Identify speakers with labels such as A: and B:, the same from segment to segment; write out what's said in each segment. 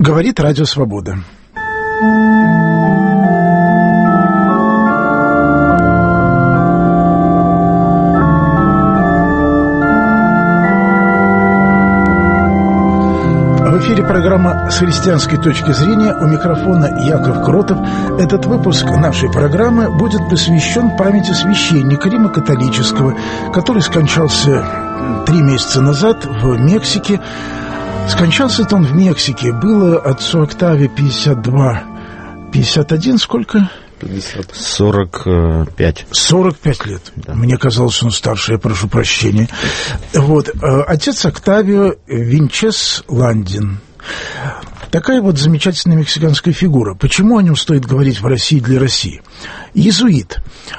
A: Говорит Радио Свобода. В эфире программа «С христианской точки зрения», у микрофона Яков Кротов. Этот выпуск нашей программы будет посвящен памяти священника Римо-католического, который скончался 3 месяца назад в Мексике. Скончался-то он в Мексике. Было отцу Октавию 51, сколько?
B: 45.
A: 45 лет. Да. Мне казалось, он старше, я прошу прощения. Вот. Отец Октавио Винчес Ландин. Такая вот замечательная мексиканская фигура. Почему о нем стоит говорить в России для России? Иезуит.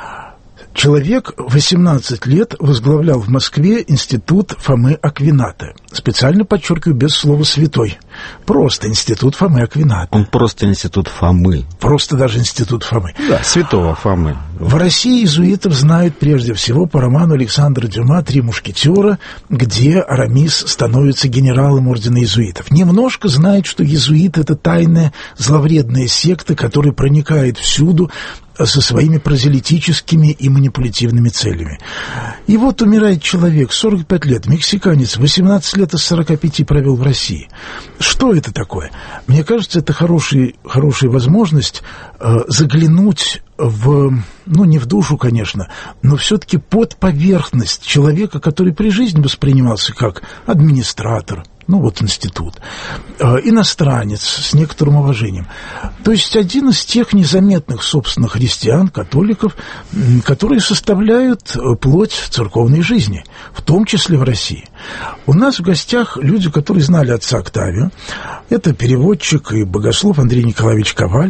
A: Человек 18 лет возглавлял в Москве институт Фомы Аквината. Специально подчеркиваю, без слова «святой». Просто институт Фомы Аквината.
B: Он просто институт Фомы.
A: Просто даже институт Фомы.
B: Да, святого Фомы.
A: В России иезуитов знают прежде всего по роману Александра Дюма «Три мушкетера», где Арамис становится генералом ордена иезуитов. Немножко знают, что иезуит – это тайная зловредная секта, которая проникает всюду со своими прозелитическими и манипулятивными целями. И вот умирает человек, 45 лет, мексиканец, 18 лет из 45 провел в России. Что это такое? Мне кажется, это хорошая возможность заглянуть в, не в душу, конечно, но все-таки под поверхность человека, который при жизни воспринимался как администратор, институт, иностранец с некоторым уважением. То есть один из тех незаметных, собственно, христиан, католиков, которые составляют плоть церковной жизни, в том числе в России. У нас в гостях люди, которые знали отца Октавио. Это переводчик и богослов Андрей Николаевич Коваль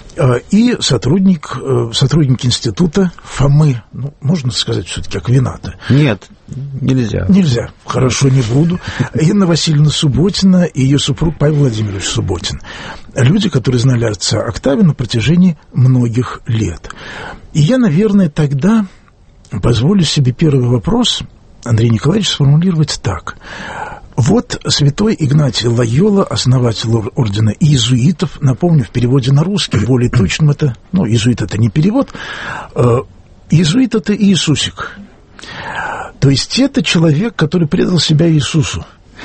A: и сотрудник института Фомы, можно сказать, все-таки Аквината.
B: Нет, нельзя.
A: Нельзя, хорошо, не буду. Инна Васильевна Субботина и ее супруг Павел Владимирович Субботин. Люди, которые знали отца Октавио на протяжении многих лет. И я, наверное, тогда позволю себе первый вопрос, Андрей Николаевич, сформулировать так. Вот святой Игнатий Лойола, основатель ордена иезуитов, напомню, в переводе на русский, более точным это, иезуит это не перевод, иезуит это Иисусик. То есть это человек, который предал себя Иисусу.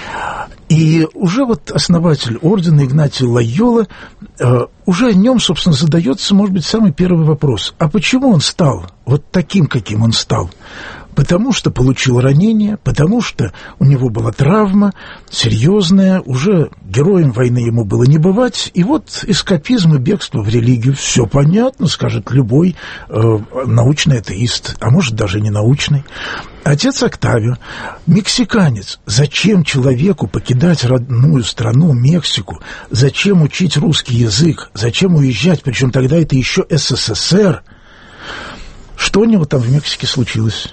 A: И уже основатель ордена Игнатий Лойола, уже о нем, собственно, задается, может быть, самый первый вопрос. А почему он стал вот таким, каким он стал? Потому что получил ранение, потому что у него была травма серьезная, уже героем войны ему было не бывать, и вот эскапизм и бегство в религию. Все понятно, скажет любой научный атеист, а может даже не научный. Отец Октавио, мексиканец. Зачем человеку покидать родную страну, Мексику? Зачем учить русский язык? Зачем уезжать? Причем тогда это еще СССР. Что у него там в Мексике случилось?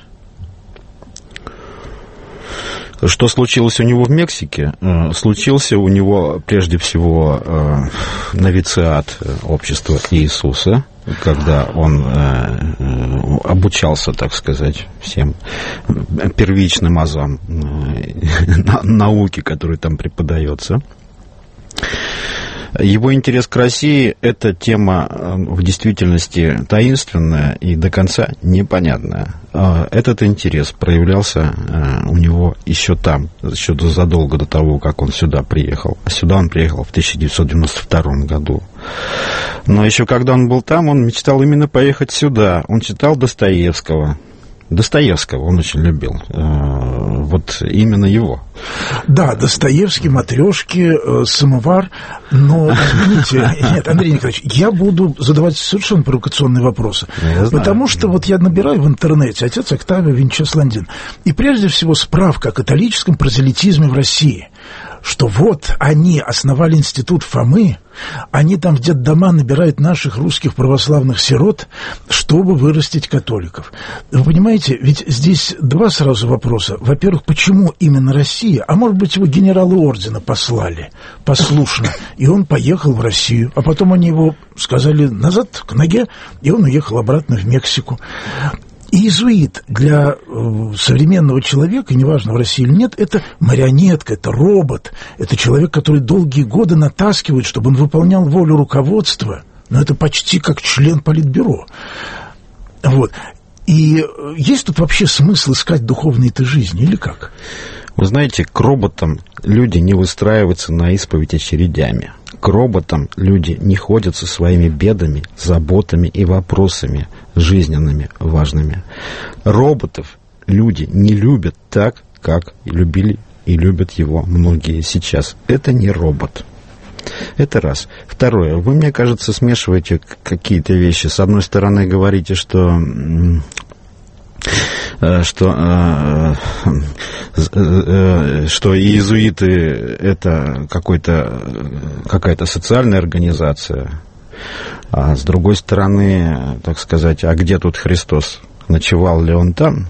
B: Что случилось у него в Мексике? Случился у него, прежде всего, новициат общества Иисуса, когда он обучался, так сказать, всем первичным азам науки, которая там преподается. Его интерес к России – это тема в действительности таинственная и до конца непонятная. Этот интерес проявлялся у него еще там, еще задолго до того, как он сюда приехал. Сюда он приехал в 1992 году. Но еще когда он был там, он мечтал именно поехать сюда. Он читал Достоевского он очень любил. Вот именно его.
A: Да, Достоевский, матрешки, самовар. Но, извините, нет, Андрей Николаевич, я буду задавать совершенно провокационные вопросы. Потому что вот я набираю в интернете отец Октавио Винчес Ландин. И прежде всего справка о католическом прозелитизме в России. Что вот они основали институт Фомы, они там в детдома набирают наших русских православных сирот, чтобы вырастить католиков. Вы понимаете, ведь здесь два сразу вопроса. Во-первых, почему именно Россия? А может быть, его генералы ордена послали послушно, и он поехал в Россию, а потом они его сказали назад к ноге, и он уехал обратно в Мексику. Иезуит для современного человека, неважно, в России или нет, это марионетка, это робот, это человек, который долгие годы натаскивает, чтобы он выполнял волю руководства, но это почти как член политбюро. Вот. И есть тут вообще смысл искать духовной-то жизни, или как?
B: Вы знаете, к роботам люди не выстраиваются на исповедь очередями. К роботам люди не ходят со своими бедами, заботами и вопросами жизненными, важными. Роботов люди не любят так, как любили и любят его многие сейчас. Это не робот. Это раз. Второе. Вы, мне кажется, смешиваете какие-то вещи. С одной стороны, говорите, что иезуиты – это какая-то социальная организация, а с другой стороны, так сказать, а где тут Христос? Ночевал ли он там?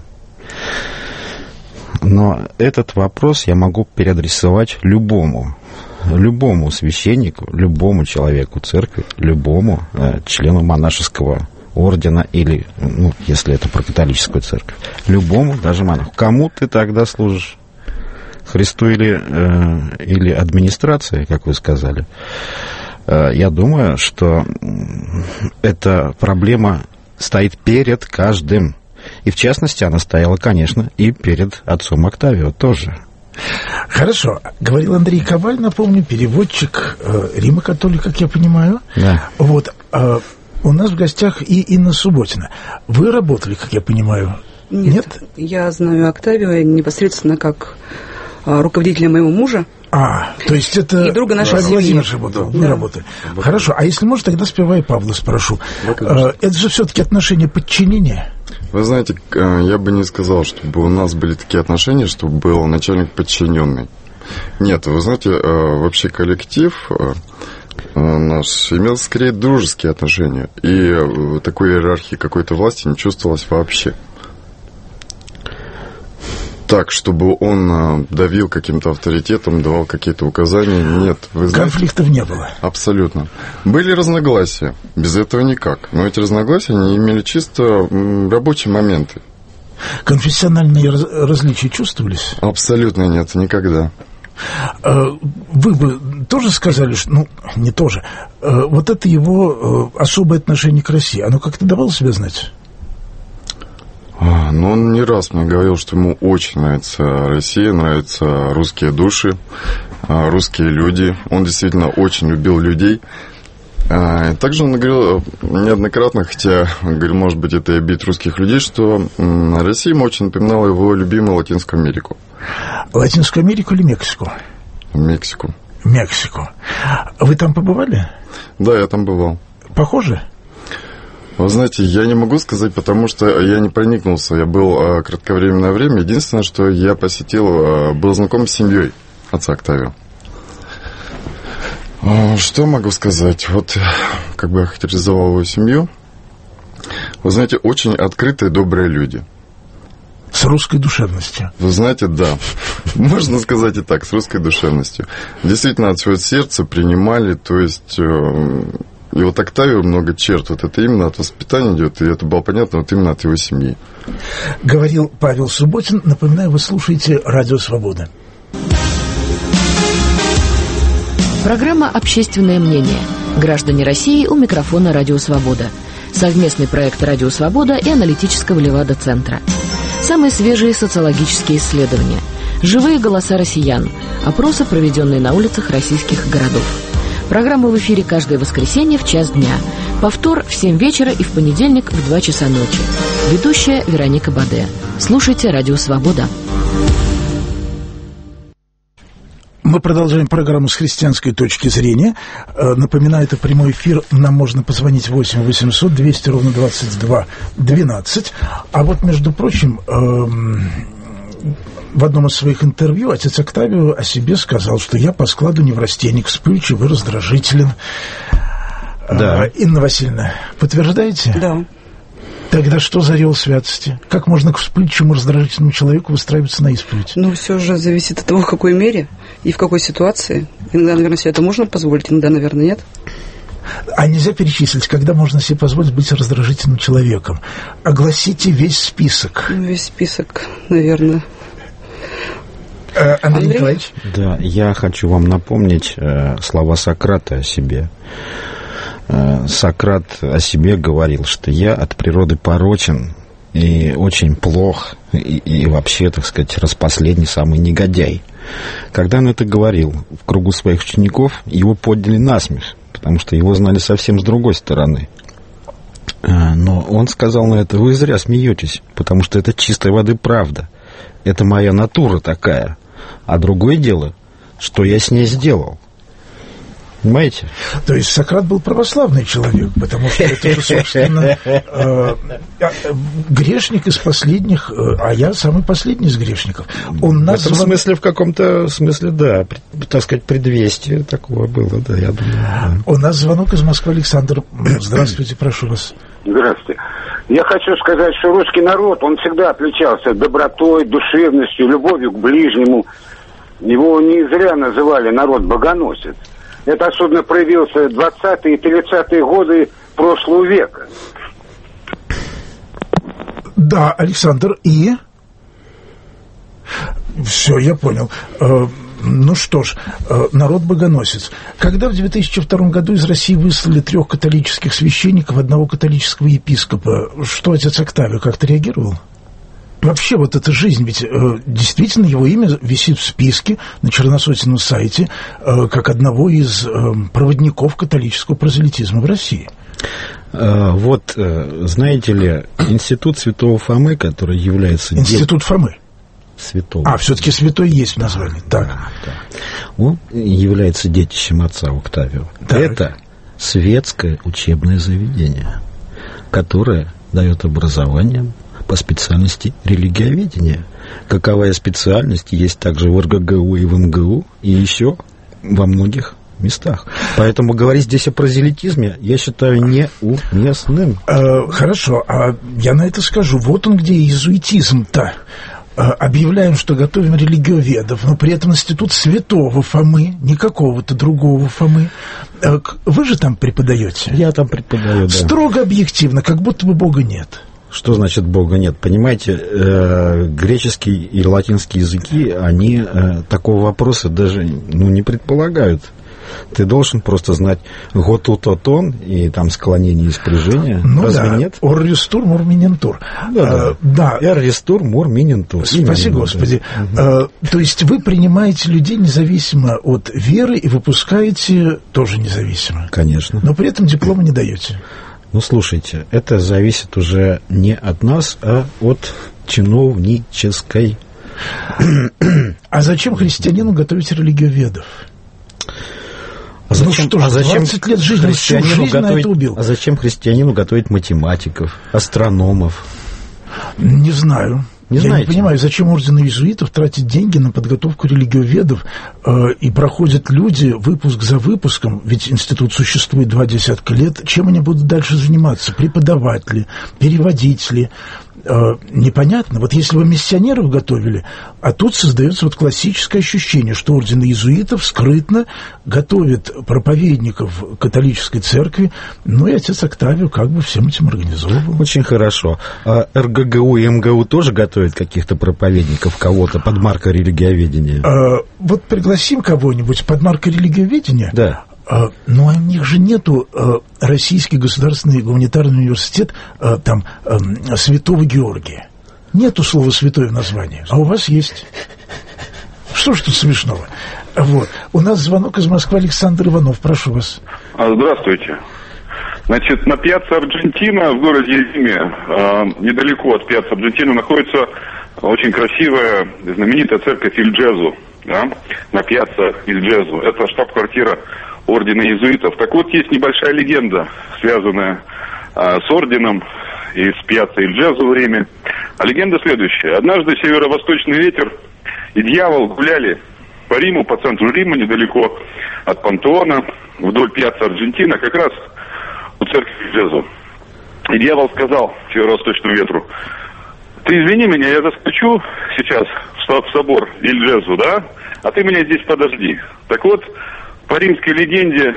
B: Но этот вопрос я могу переадресовать любому священнику, любому человеку церкви, любому члену монашеского ордена или, если это про католическую церковь, любому, даже монаху. Кому ты тогда служишь? Христу или администрации, как вы сказали? Я думаю, что эта проблема стоит перед каждым. И, в частности, она стояла, конечно, и перед отцом Октавио тоже.
A: Хорошо. Говорил Андрей Коваль, напомню, переводчик Римо-католик, как я понимаю.
B: Да.
A: Вот. У нас в гостях и Инна Субботина. Вы работали, как я понимаю? Нет?
C: Я знаю Октавио непосредственно как руководителя моего мужа.
A: То есть это
C: и друга нашей семьи.
A: Владимир Жаботов. Вы работали. Хорошо. А если можно, тогда сперва и Павла спрошу. Это же все-таки отношения подчинения?
D: Вы знаете, я бы не сказал, чтобы у нас были такие отношения, чтобы был начальник подчиненный. Нет, вы знаете, вообще коллектив наш имел скорее дружеские отношения. И такой иерархии какой-то власти не чувствовалось вообще. Так, чтобы он давил каким-то авторитетом, давал какие-то указания, нет. Вы знаете,
A: конфликтов не было?
D: Абсолютно. Были разногласия, без этого никак. Но эти разногласия, они имели чисто рабочие моменты.
A: Конфессиональные различия чувствовались?
D: Абсолютно нет, никогда.
A: Вы бы тоже сказали, что, не тоже, вот это его особое отношение к России, оно как-то давало себя знать?
D: Но он не раз мне говорил, что ему очень нравится Россия, нравятся русские души, русские люди. Он действительно очень любил людей. Также он говорил неоднократно, хотя, говорю, может быть, это и обид русских людей, что Россия ему очень напоминала его любимую Латинскую Америку.
A: Латинскую Америку или Мексику?
D: Мексику.
A: Мексику. Вы там побывали?
D: Да, я там бывал.
A: Похоже?
D: Вы знаете, я не могу сказать, потому что я не проникнулся. Я был кратковременное время. Единственное, что я посетил, был знаком с семьей отца Октавио. Что могу сказать? Вот как бы я характеризовал его семью. Вы знаете, очень открытые, добрые люди.
A: С русской душевностью.
D: Вы знаете, да. Можно сказать и так, с русской душевностью. Действительно, от своего сердца принимали, то есть... И вот Октавио много черт, вот это именно от воспитания идет, и это было понятно вот именно от его семьи.
A: Говорил Павел Субботин. Напоминаю, вы слушаете «Радио Свобода».
E: Программа «Общественное мнение». Граждане России у микрофона «Радио Свобода». Совместный проект «Радио Свобода» и аналитического Левада-центра. Самые свежие социологические исследования. Живые голоса россиян. Опросы, проведенные на улицах российских городов. Программа в эфире каждое воскресенье в час дня. Повтор в 7 вечера и в понедельник в 2 часа ночи. Ведущая Вероника Баде. Слушайте «Радио Свобода».
A: Мы продолжаем программу с христианской точки зрения. Напоминаю, это прямой эфир. Нам можно позвонить 8 800 200 ровно 22 12. А вот, между прочим, в одном из своих интервью отец Октавио о себе сказал, что я по складу неврастенник, вспыльчивый, раздражителен.
B: Да.
A: Инна Васильевна, подтверждаете?
C: Да.
A: Тогда что за ореол святости? Как можно к вспыльчивому, раздражительному человеку выстраиваться на исповедь?
C: Все же зависит от того, в какой мере и в какой ситуации. Иногда, наверное, себе это можно позволить, иногда, наверное, нет.
A: А нельзя перечислить, когда можно себе позволить быть раздражительным человеком? Огласите весь список.
C: Весь список, наверное.
A: Андрей Николаевич?
B: Да, я хочу вам напомнить слова Сократа о себе. Сократ о себе говорил, что я от природы порочен и очень плох, и вообще, так сказать, распоследний самый негодяй. Когда он это говорил в кругу своих учеников, его подняли насмех, потому что его знали совсем с другой стороны. Но он сказал на это: вы зря смеетесь, потому что это чистой воды правда. Это моя натура такая. А другое дело, что я с ней сделал. Понимаете?
A: То есть Сократ был православный человек, потому что это же, собственно, грешник из последних, а я самый последний из грешников. Он назван...
B: В этом смысле, в каком-то смысле, да, так сказать, предвестие такого было, да, я думаю. Да.
A: У нас звонок из Москвы. Александр, здравствуйте, прошу вас.
F: Здравствуйте. Я хочу сказать, что русский народ, он всегда отличался добротой, душевностью, любовью к ближнему. Его не зря называли народ-богоносец. Это особенно проявилось в 20-е и 30-е годы прошлого века.
A: Да, Александр, и? Все, я понял. Ну что ж, народ-богоносец. Когда в 2002 году из России выслали 3 католических священников, 1 католического епископа, что отец Октавий как-то реагировал? Вообще вот эта жизнь, ведь действительно его имя висит в списке на черносотенном сайте как одного из проводников католического прозелитизма в России.
B: Вот, знаете ли, институт Святого Фомы, который является...
A: Институт Фомы?
B: Святого.
A: А, все-таки святой есть в названии. Так.
B: Да. Он является детищем отца Октавио.
A: Так.
B: Это светское учебное заведение, которое дает образование по специальности религиоведения. Каковая специальность есть также в РГГУ и в МГУ, и еще во многих местах. Поэтому говорить здесь о прозелитизме, я считаю, неуместным.
A: Хорошо, а я на это скажу. Вот он где иезуитизм-то. Объявляем, что готовим религиоведов, но при этом институт Святого Фомы, не какого-то другого Фомы. Вы же там преподаете?
B: Я там преподаю, да.
A: Строго объективно, как будто бы Бога нет.
B: Что значит Бога нет? Понимаете, греческий и латинский языки, они такого вопроса даже не предполагают. Ты должен просто знать готутотон и там склонение и спряжение.
A: Ну
B: разве
A: да.
B: нет?
A: Оррестур мурминентур.
B: Да. Эррестур мурминентур.
A: Спаси Господи. То есть вы принимаете людей независимо от веры и выпускаете тоже независимо.
B: Конечно.
A: Но при этом диплома не даете.
B: Ну, слушайте, это зависит уже не от нас, а от чиновнической.
A: А зачем христианину готовить религиоведов?
B: А зачем,
A: 20 лет жизни, всю жизнь на это убил.
B: А зачем христианину готовить математиков, астрономов?
A: Не знаю.
B: Не
A: Я
B: знаете?
A: не понимаю, зачем орден иезуитов тратит деньги на подготовку религиоведов, и проходят люди выпуск за выпуском, ведь институт существует 20 лет, чем они будут дальше заниматься? Преподавать ли, переводить ли? Непонятно. Вот если вы миссионеров готовили, а тут создается вот классическое ощущение, что орден иезуитов скрытно готовит проповедников католической церкви, ну и отец Октавио как бы всем этим организовывал.
B: Очень хорошо. А РГГУ и МГУ тоже готовят каких-то проповедников, кого-то под маркой религиоведения?
A: Вот пригласим кого-нибудь под маркой религиоведения.
B: Да.
A: Но у них же нету Российский государственный гуманитарный университет там Святого Георгия. Нету слова «святой» в названии, а у вас есть. Что ж тут смешного? Вот. У нас звонок из Москвы. Александр Иванов, прошу вас.
G: Здравствуйте. Значит, на Пьяцца Арджентина в городе Риме, недалеко от Пьяцца Арджентина, находится очень красивая, знаменитая церковь Иль-Джезу, да? На Пьяцца Иль-Джезу. Это штаб-квартира ордена иезуитов. Так вот, есть небольшая легенда, связанная с орденом и с Пьяцца Иль-Джезу в Риме. А легенда следующая. Однажды северо-восточный ветер и дьявол гуляли по Риму, по центру Рима, недалеко от Пантеона, вдоль Пьяцца Арджентина, как раз у церкви Иль-Джезу. И дьявол сказал северо-восточному ветру: ты извини меня, я заскочу сейчас в собор Иль-Джезу, да? А ты меня здесь подожди. Так вот, по римской легенде,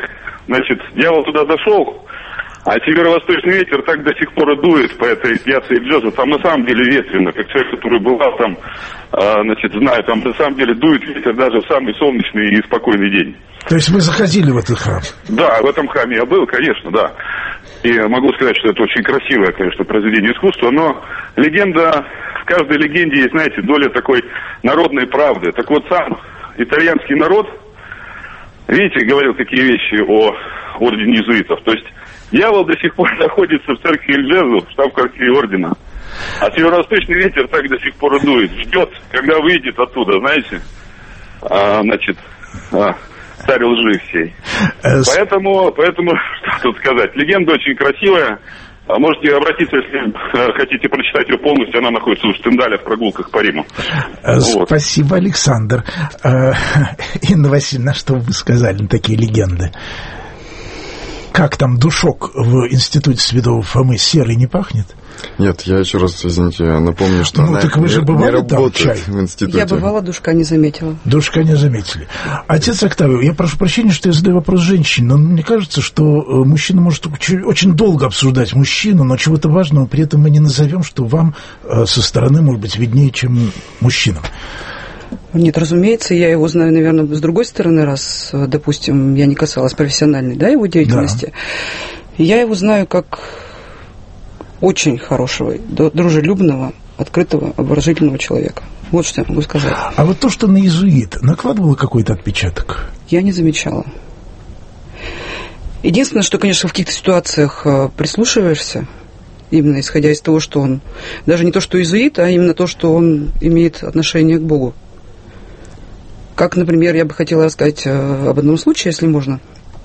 G: Значит, дьявол туда зашел, а северо-восточный ветер так до сих пор и дует по этой пьяце Эль-Джазо. Там на самом деле ветрено, как человек, который бывал там, значит, знаю, там на самом деле дует ветер даже в самый солнечный и спокойный день.
A: То есть вы заходили в этот храм?
G: Да, в этом храме я был, конечно, да. И могу сказать, что это очень красивое, конечно, произведение искусства, но легенда, в каждой легенде есть, знаете, доля такой народной правды. Так вот, сам итальянский народ, видите, говорил такие вещи о ордене иезуитов. То есть дьявол до сих пор находится в церкви Эль-Джазо, в штаб-квартире ордена. А северо-восточный ветер так до сих пор и дует. Ждет, когда выйдет оттуда, знаете, значит, царь лжи всей. Поэтому, что тут сказать, легенда очень красивая. Можете обратиться, если хотите прочитать ее полностью, она находится у Стендаля в прогулках по Риму.
A: Спасибо, Александр. Инна Васильевна, что вы сказали на такие легенды? Как там душок в институте Святого Фомы серый не пахнет?
D: Нет, я еще раз, извините, напомню, что она
A: так вы же бывали
D: не работает
A: там, чай?
D: в институте.
C: Я бывала, душка не заметила.
A: Душка не заметили. Отец Октавио, я прошу прощения, что я задаю вопрос женщине, но мне кажется, что мужчина может очень долго обсуждать мужчину, но чего-то важного при этом мы не назовем, что вам со стороны, может быть, виднее, чем мужчинам.
C: Нет, разумеется, я его знаю, наверное, с другой стороны, раз, допустим, я не касалась профессиональной, да, его деятельности. Да. Я его знаю как очень хорошего, дружелюбного, открытого, обворожительного человека. Вот что я могу сказать.
A: А вот то, что на иезуит, накладывало какой-то отпечаток?
C: Я не замечала. Единственное, что, конечно, в каких-то ситуациях прислушиваешься, именно исходя из того, что он, даже не то, что иезуит, а именно то, что он имеет отношение к Богу. Как, например, я бы хотела рассказать об одном случае, если можно.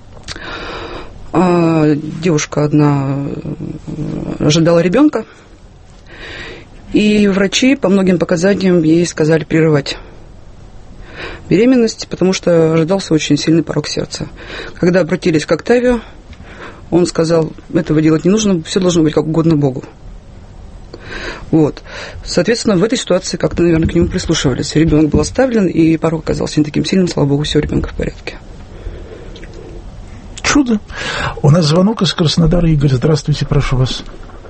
C: Девушка одна ожидала ребенка, и врачи по многим показаниям ей сказали прерывать беременность, потому что ожидался очень сильный порок сердца. Когда обратились к Октавио, он сказал, этого делать не нужно, все должно быть как угодно Богу. Вот. Соответственно, в этой ситуации как-то, наверное, к нему прислушивались. Ребенок был оставлен, и порок оказался не таким сильным, слава Богу, все, ребенка в порядке.
A: Чудо. У нас звонок из Краснодара. Игорь, здравствуйте, прошу вас.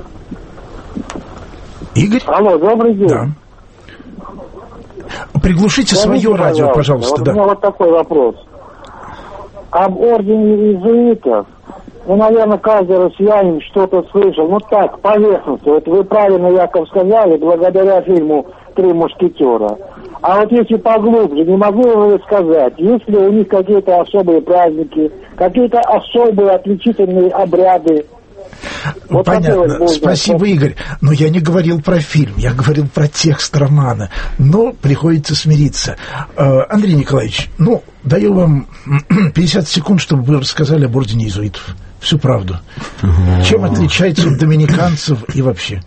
A: Игорь?
H: Алло, добрый день.
A: Да. Приглушите свое радио, пожалуйста.
H: Вот
A: да.
H: У меня вот такой вопрос. Об ордене иезуитов, наверное, каждый россиянин что-то слышал. Так, поверхностно. Вот вы правильно, Яков, сказали, благодаря фильму «Три мушкетера». А вот если поглубже, не могу вы сказать, есть ли у них какие-то особые праздники, какие-то особые отличительные обряды? Вот
A: понятно. Спасибо, Игорь. Но я не говорил про фильм, я говорил про текст романа. Но приходится смириться. Андрей Николаевич, даю вам 50 секунд, чтобы вы рассказали об ордене иезуитов. Всю правду. Чем отличается от доминиканцев и вообще?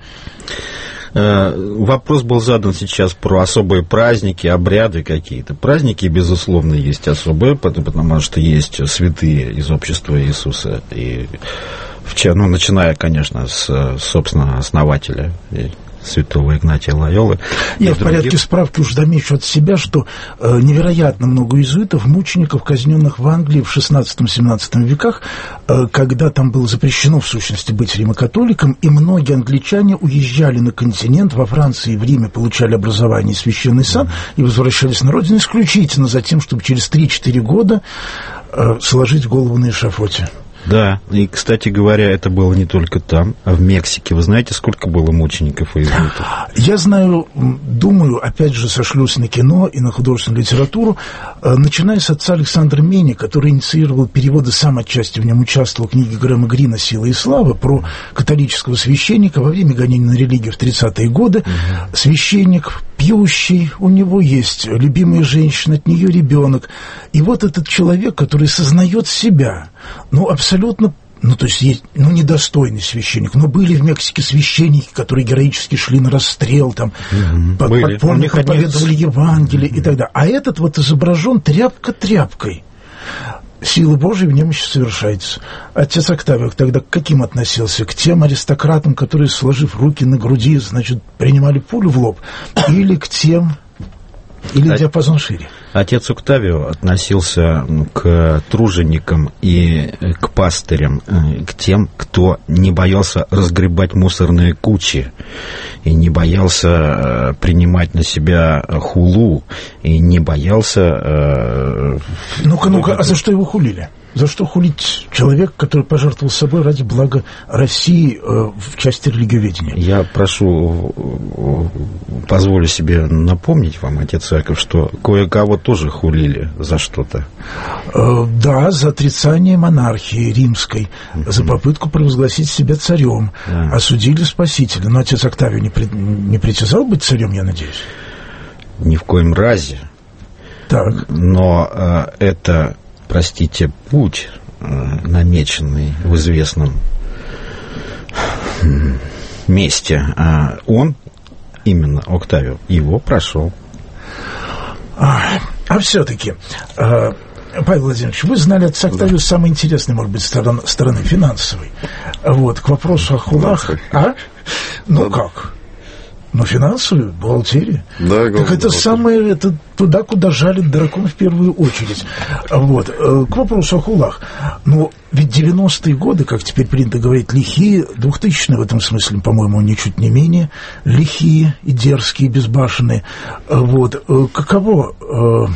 B: Вопрос был задан сейчас про особые праздники, обряды какие-то. Праздники, безусловно, есть особые, потому что есть святые из общества Иисуса. И, начиная, конечно, с, собственно, основателя святого Игнатия Лойолы.
A: Я в порядке справки уж замечу от себя, что невероятно много иезуитов, мучеников, казненных в Англии в XVI-XVII веках, когда там было запрещено, в сущности, быть римокатоликом, и многие англичане уезжали на континент, во Франции и в Риме получали образование и священный сан, и возвращались на родину исключительно за тем, чтобы через 3-4 года сложить голову на эшафоте.
B: Да, и, кстати говоря, это было не только там, а в Мексике. Вы знаете, сколько было мучеников и иезуитов?
A: Я знаю, думаю, опять же, сошлюсь на кино и на художественную литературу, начиная с отца Александра Мени, который инициировал переводы, сам отчасти в нем участвовал, книги Грэма Грина «Сила и слава» про католического священника во время гонений на религию в 30-е годы. Священник пьющий, у него есть любимая женщина, от нее ребенок. И вот этот человек, который сознает себя, абсолютно, то есть, недостойный священник. Но были в Мексике священники, которые героически шли на расстрел, там, подпольно проповедовали Евангелие и так далее. А этот изображен тряпка тряпкой. Сила Божия в нем еще совершается. Отец Октавио тогда к каким относился? К тем аристократам, которые, сложив руки на груди, принимали пулю в лоб? Или к тем Или диапазон шире?
B: Отец Октавио относился к труженикам и к пастырям, к тем, кто не боялся разгребать мусорные кучи, и не боялся принимать на себя хулу, и не боялся...
A: Ну-ка, а за что его хулили? За что хулить человека, который пожертвовал собой ради блага России в части религиоведения?
B: Я позволю себе напомнить вам, отец Яков, что кое-кого тоже хулили за что-то.
A: Да, за отрицание монархии римской, за попытку провозгласить себя царем. Да. Осудили спасителя. Но отец Октавио не притязал быть царем, я надеюсь?
B: Ни в коем разе.
A: Так.
B: Но это... простите, путь, намеченный в известном месте, он, именно Октавио, его прошел.
A: А все-таки, Павел Владимирович, вы знали отца Октавио с самой интересной, может быть, стороны финансовой. Вот, к вопросу о хулах. Ну как? Ну, финансовую, бухгалтерия. Да, так это самое, это туда, куда жалит дракон в первую очередь. Вот. К вопросу о хулах. Ну, ведь 90-е годы, как теперь принято говорить, лихие, 2000-е в этом смысле, по-моему, ничуть не менее, лихие и дерзкие, и безбашенные. Вот. Каково,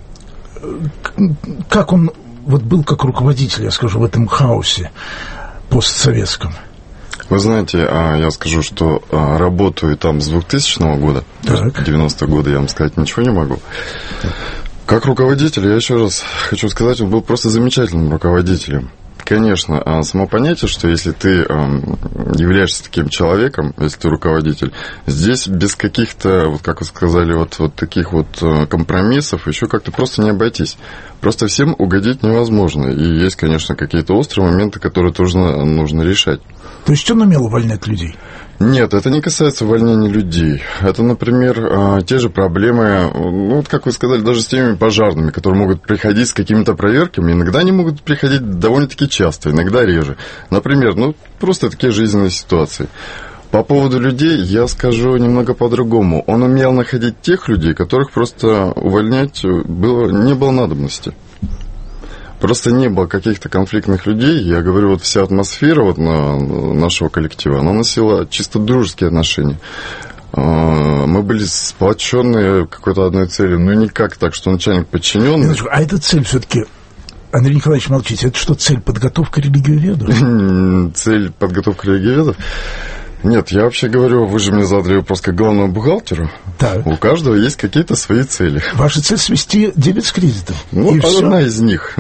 A: как он вот был как руководитель, я скажу, в этом хаосе постсоветском?
D: Вы знаете, я скажу, что работаю там с 2000 года, 90-е годы, я вам сказать ничего не могу. Как руководитель, я еще раз хочу сказать, он был просто замечательным руководителем. Конечно, само понятие, что если ты являешься таким человеком, если ты руководитель, здесь без каких-то, вот как вы сказали, вот таких вот компромиссов еще как-то просто не обойтись. Просто всем угодить невозможно. И есть, конечно, какие-то острые моменты, которые тоже нужно решать.
A: То есть он умел увольнять людей?
D: Нет, это не касается увольнения людей. Это, например, те же проблемы, ну, вот как вы сказали, даже с теми пожарными, которые могут приходить с какими-то проверками. Иногда они могут приходить довольно-таки часто, иногда реже. Например, просто такие жизненные ситуации. По поводу людей я скажу немного по-другому. Он умел находить тех людей, которых просто увольнять не было надобности. Просто не было каких-то конфликтных людей. Я говорю, вот вся атмосфера вот нашего коллектива, она носила чисто дружеские отношения. Мы были сплоченные какой-то одной целью, но никак так, что начальник подчиненный.
A: А эта цель все-таки, Андрей Николаевич, молчите, это что, цель подготовка религиоведов?
D: Цель подготовка религиоведов? Нет, я вообще говорю, вы же мне задали вопрос как главному бухгалтеру. Так. У каждого есть какие-то свои цели.
A: Ваша цель свести дебет с кредитом.
D: Ну, одна из них.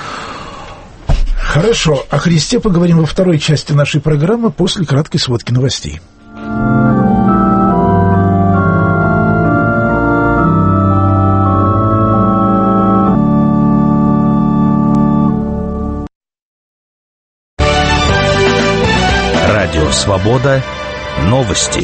A: Хорошо. О Христе поговорим во второй части нашей программы после краткой сводки новостей.
I: Радио «Свобода». Новости.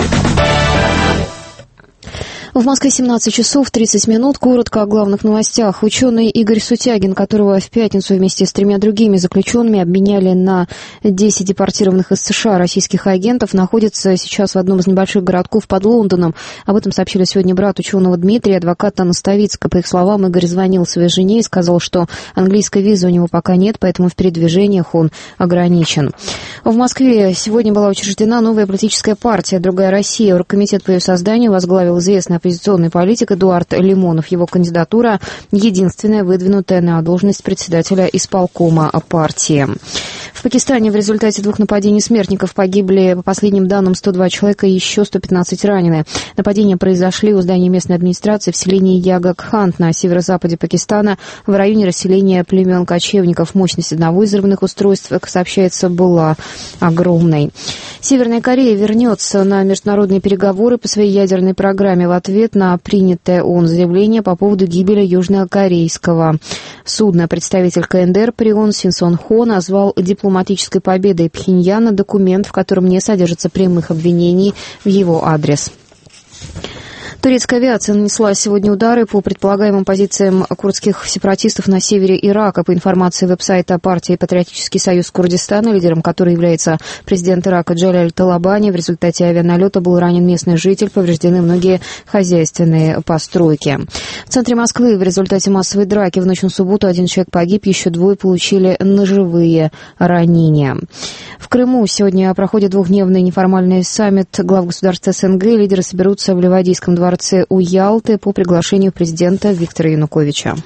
J: В Москве 17 часов 30 минут. Коротко о главных новостях. Ученый Игорь Сутягин, которого в пятницу вместе с 3 другими заключенными обменяли на 10 депортированных из США российских агентов, находится сейчас в одном из небольших городков под Лондоном. Об этом сообщили сегодня брат ученого Дмитрия, адвокат Анна Ставицкая. По их словам, Игорь звонил своей жене и сказал, что английской визы у него пока нет, поэтому в передвижениях он ограничен. В Москве сегодня была учреждена новая политическая партия «Другая Россия». Оргкомитет по ее созданию возглавил известный оппозиционный политик Эдуард Лимонов. Его кандидатура единственная, выдвинутая на должность председателя исполкома партии. В Пакистане в результате 2 нападений смертников погибли, по последним данным, 102 человека и еще 115 ранены. Нападения произошли у здания местной администрации в селении Ягакхант на северо-западе Пакистана, в районе расселения племен кочевников. Мощность одного из взрывных устройств, как сообщается, была огромной. Северная Корея вернется на международные переговоры по своей ядерной программе в ответ на принятое ООН заявление по поводу гибели южнокорейского судна. Представитель КНДР при ООН Син Сон Хо назвал дипломатической победой Пхеньяна документ, в котором не содержится прямых обвинений в его адрес. Турецкая авиация нанесла сегодня удары по предполагаемым позициям курдских сепаратистов на севере Ирака. По информации веб-сайта партии «Патриотический союз Курдистана», лидером которой является президент Ирака Джаляль Талабани, в результате авианалета был ранен местный житель, повреждены многие хозяйственные постройки. В центре Москвы в результате массовой драки в ночь на субботу 1 человек погиб, еще 2 получили ножевые ранения. В Крыму сегодня проходит двухдневный неформальный саммит глав государств СНГ. Лидеры соберутся в Ливадийском дворце у Ялты по приглашению президента Виктора Януковича.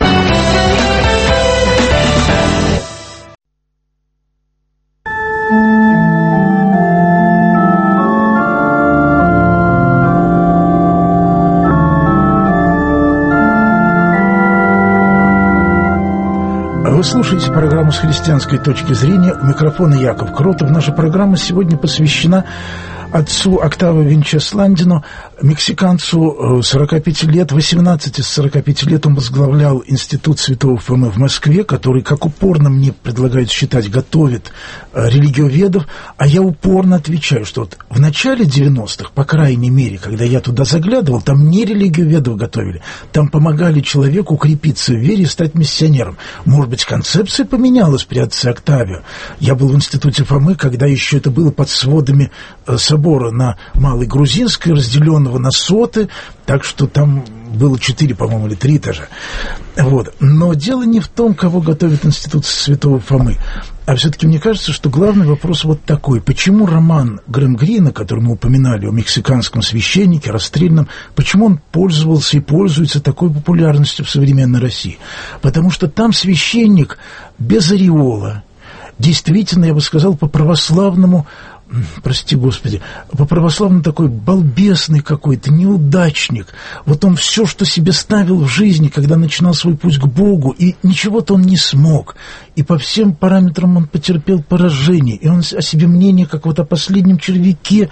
A: Вы слушаете программу «С христианской точки зрения». У микрофона Яков Кротов. Наша программа сегодня посвящена отцу Октавио Винчес-Ландину, мексиканцу, 45 лет, 18 из 45 лет он возглавлял Институт Святого Фомы в Москве, который, как упорно мне предлагают считать, готовит религиоведов, а я упорно отвечаю, что вот в начале 90-х, по крайней мере, когда я туда заглядывал, там не религиоведов готовили, там помогали человеку укрепиться в вере и стать миссионером. Может быть, концепция поменялась при отце Октавио. Я был в Институте Фомы, когда еще это было под сводами собора на Малой Грузинской, разделенного на соты, так что там было 4, по-моему, или 3 этажа. Вот. Но дело не в том, кого готовит Институт Святого Фомы, а все-таки мне кажется, что главный вопрос вот такой. Почему роман Грэм Грина, который мы упоминали, о мексиканском священнике, расстрелянном, почему он пользовался и пользуется такой популярностью в современной России? Потому что там священник без ореола, действительно, я бы сказал, по-православному, прости Господи, по-православному такой балбесный какой-то, неудачник. Вот он все, что себе ставил в жизни, когда начинал свой путь к Богу, и ничего-то он не смог. И по всем параметрам он потерпел поражение. И он о себе мнение, как вот о последнем червяке.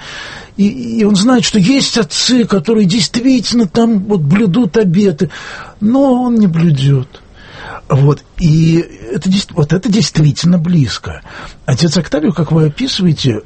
A: И он знает, что есть отцы, которые действительно там вот блюдут обеты, но он не блюдет. Вот, и это действительно близко. Отец Октавио, как вы описываете,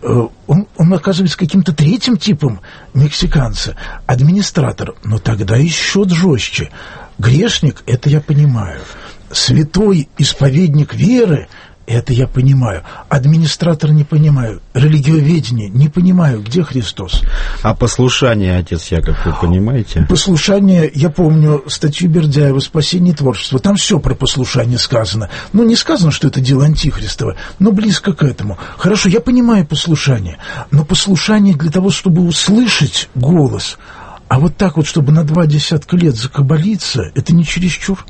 A: он оказывается каким-то третьим типом мексиканца, администратор, но тогда еще жестче. Грешник, это я понимаю. Святой исповедник веры, это я понимаю. Администратор не понимаю. Религиоведение не понимаю. Где Христос?
B: А послушание, отец Яков, вы понимаете?
A: Послушание, я помню статью Бердяева «Спасение творчества». Там все про послушание сказано. Ну, не сказано, что это дело антихристово, но близко к этому. Хорошо, я понимаю послушание, но послушание для того, чтобы услышать голос, а вот так вот, чтобы на 20 лет закабалиться, это не чересчур?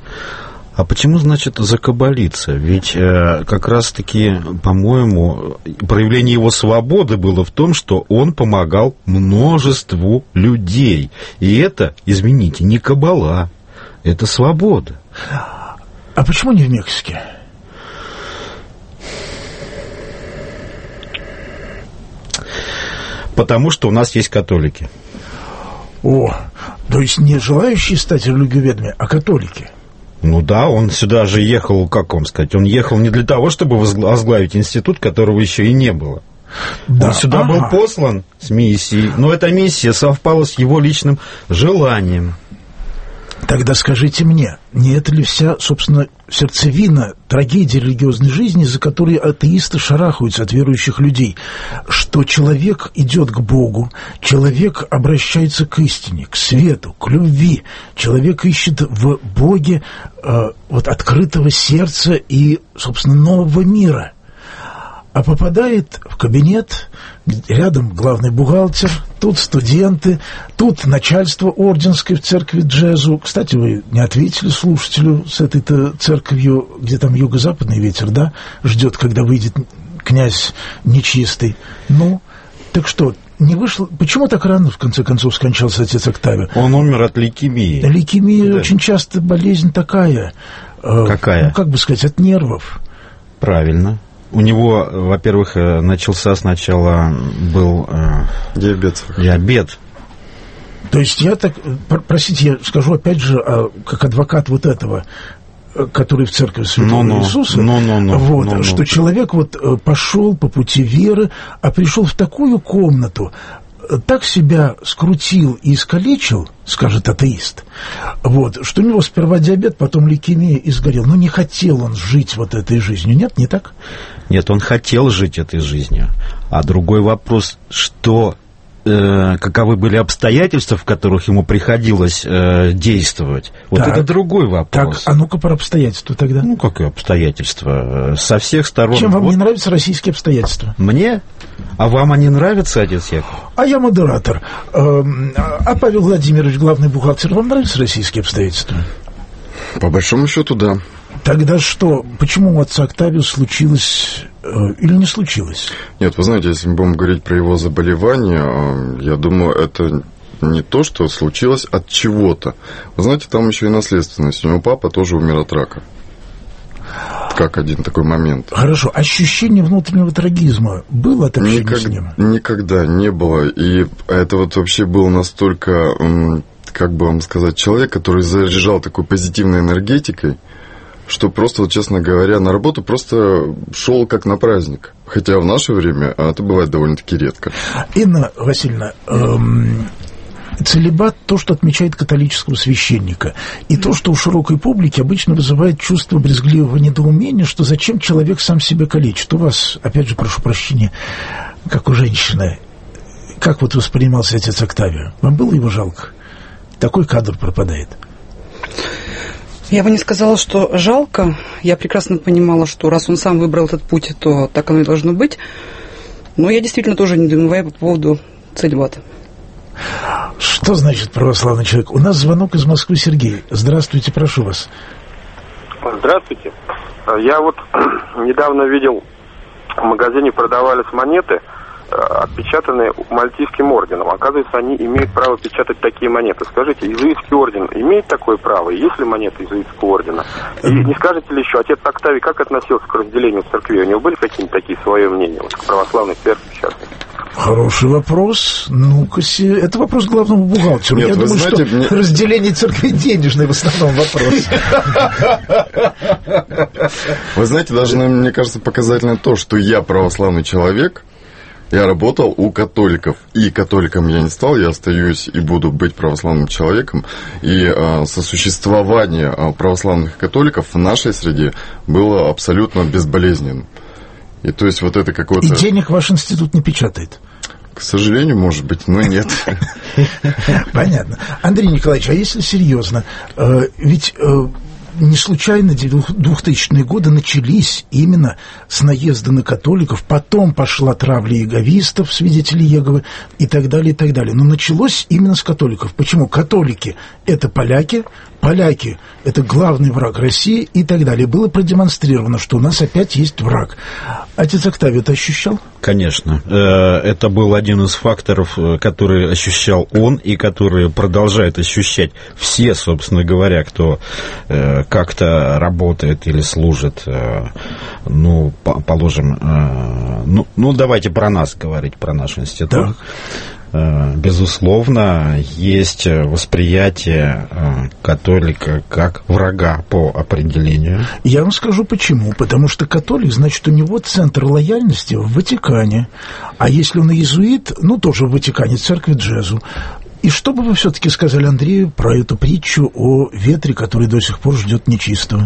B: А почему, значит, закабалиться? Ведь как раз-таки, по-моему, проявление его свободы было в том, что он помогал множеству людей. И это, извините, не кабала, это свобода.
A: А почему не в Мексике?
B: Потому что у нас есть католики.
A: О, то есть не желающие стать религиоведами, а католики.
B: Ну да, он сюда же ехал, как вам сказать, он ехал не для того, чтобы возглавить институт, которого еще и не было. Да. Он сюда был послан с миссией, но эта миссия совпала с его личным желанием.
A: Тогда скажите мне, не это ли вся, собственно, сердцевина трагедии религиозной жизни, за которой атеисты шарахаются от верующих людей, что человек идет к Богу, человек обращается к истине, к свету, к любви, человек ищет в Боге вот открытого сердца и, собственно, нового мира, а попадает в кабинет, рядом главный бухгалтер, тут студенты, тут начальство орденское в церкви Джезу. Кстати, вы не ответили слушателю с этой-то церковью, где там юго-западный ветер, да, ждет, когда выйдет князь нечистый. Ну, так что, не вышло... Почему так рано, в конце концов, скончался отец Октавио?
B: Он умер от лейкемии.
A: Лейкемия очень часто болезнь такая.
B: Какая?
A: Ну, как бы сказать, от нервов.
B: Правильно. У него, во-первых, начался сначала был диабет.
A: То есть я так, простите, я скажу опять же, как адвокат вот этого, который в церкви Святого Иисуса, что человек вот пошел по пути веры, а пришел в такую комнату так себя скрутил и искалечил, скажет атеист, вот, что у него сперва диабет, потом лейкемия и сгорел. Но не хотел он жить вот этой жизнью, нет, не так?
B: Нет, он хотел жить этой жизнью. А другой вопрос, что... каковы были обстоятельства, в которых ему приходилось действовать. Вот так, это другой вопрос.
A: Так, а ну-ка про обстоятельства тогда.
B: Ну, какие обстоятельства? Со всех сторон.
A: Чем вам не нравятся российские обстоятельства?
B: Мне? А вам они нравятся, отец Яков?
A: А я модератор. А Павел Владимирович, главный бухгалтер, вам нравятся российские обстоятельства?
D: По большому счету, да.
A: Тогда что? Почему у отца Октавио случилось или не случилось?
D: Нет, вы знаете, если мы будем говорить про его заболевание, я думаю, это не то, что случилось от чего-то. Вы знаете, там еще и наследственность. У него папа тоже умер от рака. Как один такой момент.
A: Хорошо. Ощущение внутреннего трагизма было от общения с ним?
D: Никогда не было. И это вот вообще был настолько, как бы вам сказать, человек, который заряжал такой позитивной энергетикой, что просто, вот, честно говоря, на работу просто шел как на праздник. Хотя в наше время это бывает довольно-таки редко.
A: Инна Васильевна, целибат – то, что отмечает католического священника. И то, что у широкой публики обычно вызывает чувство брезгливого недоумения, что зачем человек сам себя калечит. У вас, опять же, прошу прощения, как у женщины, как вот воспринимался отец Октавио? Вам было его жалко? Такой кадр пропадает.
C: Я бы не сказала, что жалко. Я прекрасно понимала, что раз он сам выбрал этот путь, то так оно и должно быть. Но я действительно тоже недоумеваю по поводу целибата.
A: Что значит православный человек? У нас звонок из Москвы. Сергей. Здравствуйте, прошу вас.
K: Здравствуйте. Я вот недавно видел, в магазине продавались монеты, отпечатанные Мальтийским орденом. Оказывается, они имеют право печатать такие монеты. Скажите, иезуитский орден имеет такое право? Есть ли монеты иезуитского ордена? И не скажете ли еще, отец Октавий как относился к разделению церкви? У него были какие-нибудь такие свои мнения, вот, к православной церкви, в частности?
A: Хороший вопрос. Ну-ка, это вопрос главному бухгалтеру.
D: Нет,
A: я думаю,
D: знаете,
A: что разделение церкви денежный в основном вопрос.
D: Вы знаете, даже, мне кажется, показательно то, что я православный человек. Я работал у католиков, и католиком я не стал, я остаюсь и буду быть православным человеком. И сосуществование православных католиков в нашей среде было абсолютно безболезненным. И то есть вот это какое-то...
A: И денег ваш институт не печатает?
D: К сожалению, может быть, но нет.
A: Понятно. Андрей Николаевич, а если серьезно, ведь... Не случайно 2000-е годы начались именно с наезда на католиков, потом пошла травля иеговистов, свидетелей Иеговы и так далее, и так далее. Но началось именно с католиков. Почему? Католики – это поляки, поляки – это главный враг России и так далее. Было продемонстрировано, что у нас опять есть враг. Отец Октавий это ощущал?
B: Конечно. Это был один из факторов, который ощущал он и который продолжает ощущать все, собственно говоря, кто как-то работает или служит, ну, положим, ну, давайте про нас говорить, про наш институт. Безусловно, есть восприятие католика как врага по определению.
A: Я вам скажу почему. Потому что католик, значит, у него центр лояльности в Ватикане. А если он иезуит, ну, тоже в Ватикане, церковь Джезу. И что бы вы все-таки сказали Андрею про эту притчу о ветре, который до сих пор ждет нечистого?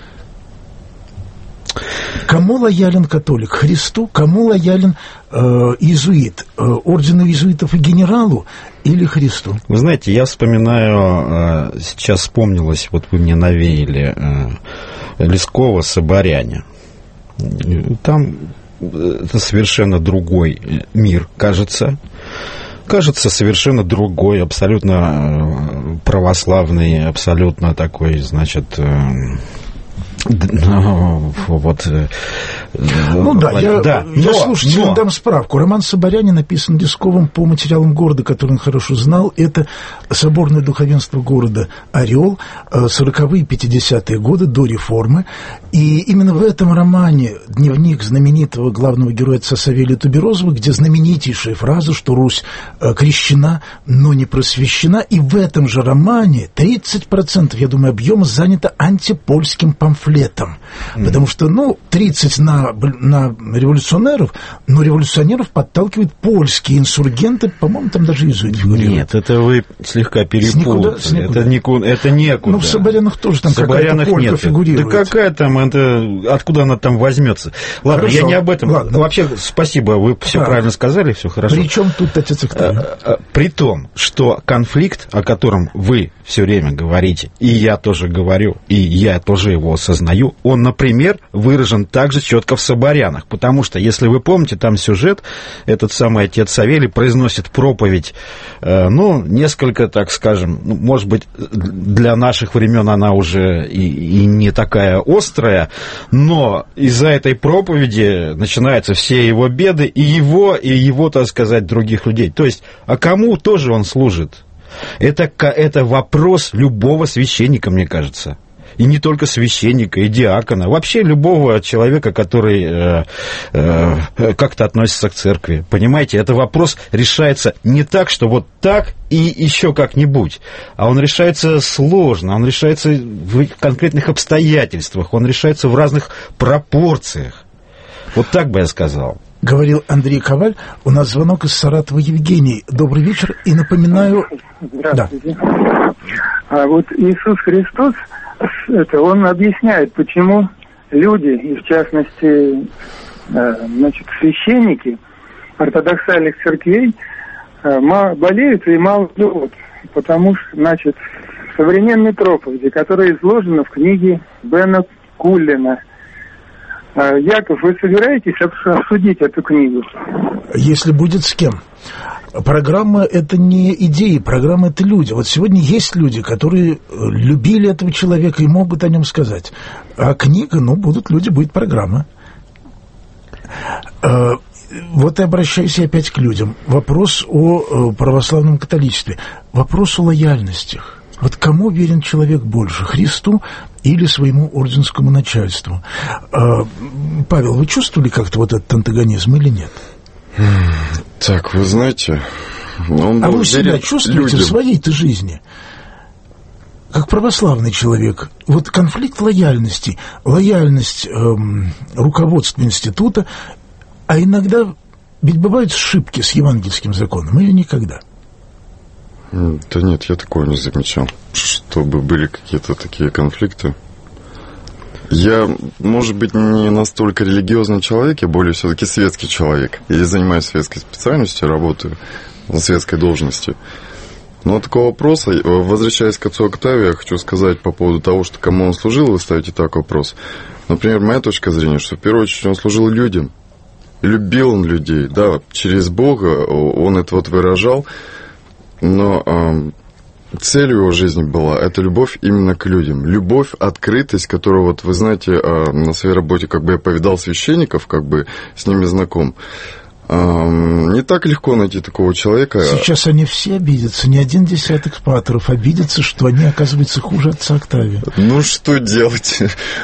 A: Кому лоялен католик? Христу? Кому лоялен иезуит? Ордену иезуитов и генералу или Христу?
B: Вы знаете, я вспоминаю, сейчас вспомнилось, вот вы мне навеяли Лескова «Соборяне». Там это совершенно другой мир, кажется. Кажется, совершенно другой, абсолютно православный, абсолютно такой, значит... Вот,
A: ну да, я слушателям дам справку. Роман «Соборяне» написан Лесковым по материалам города, который он хорошо знал. Это соборное духовенство города Орел, 40-е, 50-е годы до реформы. И именно в этом романе дневник знаменитого главного героя отца Савелия Туберозова, где знаменитейшая фраза, что Русь крещена, но не просвещена. И в этом же романе 30%, я думаю, объема занято антипольским памфлетом. Потому что, 30 на на революционеров, но революционеров подталкивают польские инсургенты, по-моему, там даже иезуиты фигурируют.
B: Нет, это вы слегка перепутали. Это некуда.
A: Ну, в Соборянах тоже там какая-то полька фигурирует.
B: Да какая там, откуда она там возьмется? Ладно, хорошо, я не об этом.
A: Ладно.
B: Ну, вообще, спасибо, вы все правильно сказали, все хорошо.
A: При чем тут отец Октавий?
B: При том, что конфликт, о котором вы все время говорите, и я тоже говорю, и я тоже его осознаю, он, например, выражен также четко в Соборянах, потому что, если вы помните, там сюжет, этот самый отец Савелий произносит проповедь, несколько, так скажем, может быть, для наших времен она уже и не такая острая, но из-за этой проповеди начинаются все его беды, и его, так сказать, других людей. То есть, а кому тоже он служит? Это вопрос любого священника, мне кажется. И не только священника, и диакона. Вообще любого человека, который как-то относится к церкви. Понимаете, этот вопрос решается не так, что вот так и еще как-нибудь. А он решается сложно, он решается в конкретных обстоятельствах, он решается в разных пропорциях. Вот так бы я сказал.
A: Говорил Андрей Коваль. У нас звонок из Саратова. Евгений, добрый вечер. И напоминаю...
L: Здравствуйте. Да. Вот Иисус Христос, он объясняет, почему люди, и в частности, священники ортодоксальных церквей болеют и мало живут. Потому что, в современной проповеди, которая изложена в книге Бена Куллина, Яков, вы собираетесь обсудить эту книгу?
A: Если будет с кем. Программа – это не идеи, программа – это люди. Вот сегодня есть люди, которые любили этого человека и могут о нем сказать. А книга, будут люди, будет программа. Вот и обращаюсь опять к людям. Вопрос о православном католичестве. Вопрос о лояльностях. Вот кому верен человек больше, Христу или своему орденскому начальству? Павел, вы чувствовали как-то вот этот антагонизм или нет?
D: Так, вы знаете...
A: А вы себя чувствуете людям в своей-то жизни? Как православный человек, вот конфликт лояльности, лояльность руководства института, а иногда ведь бывают ошибки с евангельским законом или никогда?
D: Да нет, я такого не замечал, чтобы были какие-то такие конфликты. Я, может быть, не настолько религиозный человек, я более все-таки светский человек. Я занимаюсь светской специальностью, работаю на светской должности. Но такого вопроса, возвращаясь к отцу Октавию, я хочу сказать по поводу того, что кому он служил, вы ставите такой вопрос. Например, моя точка зрения, что в первую очередь он служил людям. Любил он людей, да, через Бога он это вот выражал. Но целью его жизни была это любовь именно к людям. Любовь, открытость, которую, вот вы знаете, на своей работе я повидал священников, с ними знаком. Не так легко найти такого человека.
A: Сейчас они все обидятся, не один десяток паторов обидятся, что они, оказывается, хуже отца Октавия.
D: Что делать?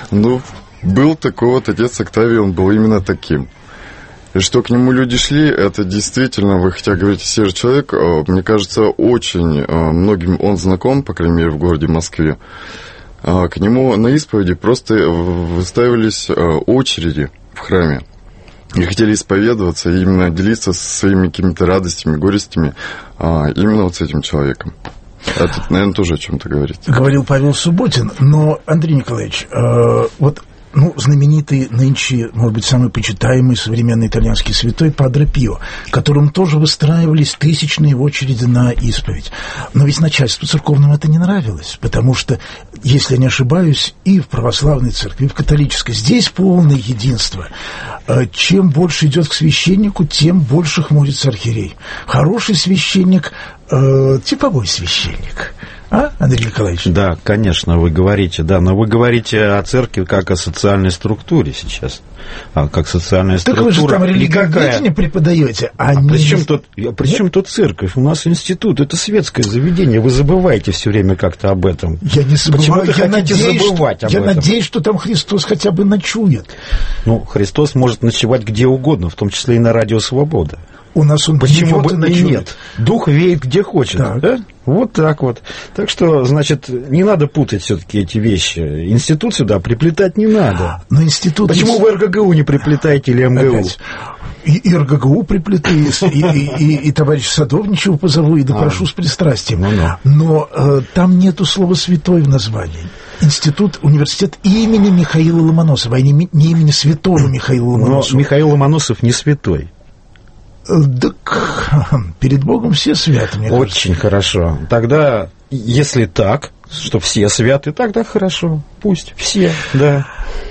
D: Был такой вот отец Октавий, он был именно таким. И что к нему люди шли, это действительно, вы хотя говорите, серый человек, мне кажется, очень многим он знаком, по крайней мере, в городе Москве. К нему на исповеди просто выстаивались очереди в храме. И хотели исповедоваться, и именно делиться своими какими-то радостями, горестями именно вот с этим человеком. Это, наверное, тоже о чем-то говорит.
A: Говорил Павел Субботин, но, Андрей Николаевич, знаменитый нынче, может быть, самый почитаемый современный итальянский святой Падре Пио, которым тоже выстраивались тысячные очереди на исповедь. Но ведь начальству церковному это не нравилось, потому что, если я не ошибаюсь, и в православной церкви, и в католической, здесь полное единство. Чем больше идет к священнику, тем больше хмурится архиерей. Хороший священник, типовой священник. Андрей Николаевич?
B: Да, конечно, вы говорите, но вы говорите о церкви как о социальной структуре сейчас. Как социальная структура.
A: Так вы же там религиоведение преподаете,
B: Причем тут церковь? У нас институт, это светское заведение. Вы забываете все время как-то об этом.
A: Я не забываю.
B: Почему-то хотите забывать об этом.
A: Я надеюсь, что там Христос хотя бы ночует.
B: Христос может ночевать где угодно, в том числе и на Радио Свобода.
A: У нас он
B: почему бы и нет? Дух веет где хочет.
A: Да?
B: Вот так вот. Так что, значит, не надо путать все-таки эти вещи. Институт сюда приплетать не надо.
A: Но институт...
B: Почему вы РГГУ не приплетаете или МГУ?
A: Опять. И РГГУ приплету, и товарищ Садовничева позову, и допрошу с пристрастием. Но там нету слова «святой» в названии. Институт, университет имени Михаила Ломоносова, а не имени святого Михаила Ломоносова.
B: Но Михаил Ломоносов не святой.
A: Так перед Богом все святы, мне кажется.
B: Очень хорошо. Тогда, если так, что все святы, тогда хорошо. Пусть все, да.